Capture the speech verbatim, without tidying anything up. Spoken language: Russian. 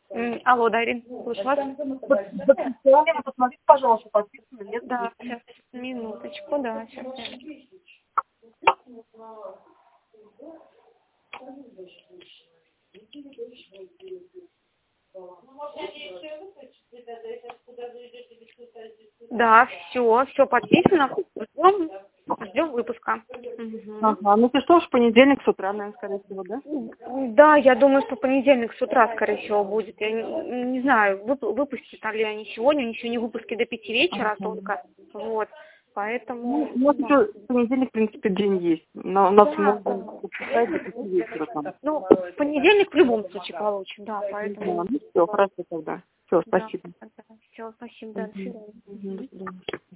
М, Алло, да, Ирина, слышу вас. Посмотрите, пожалуйста, подписано, нет? Да, сейчас, минуточку, да, сейчас. Да, все, все подписано. Ждем, ждем выпуска. Мгм. Ага, ну ты что ж, в понедельник с утра, наверное, скорее всего, да? Да, я думаю, что в понедельник с утра, скорее всего, будет. Я не, не знаю, вып- выпустят ли они сегодня, они еще не выпуски до пяти вечера Ага. только. Вот. Поэтому. Ну, у нас Да. еще в понедельник, в принципе, день есть. Но у нас Да, можно да. выпускать до пяти вечера там. Ну, в понедельник в любом случае получим, да, Да, поэтому. ну все, хорошо тогда. Все, Да, спасибо. все, спасибо, да, до Мгм. свидания. Мгм, до свидания.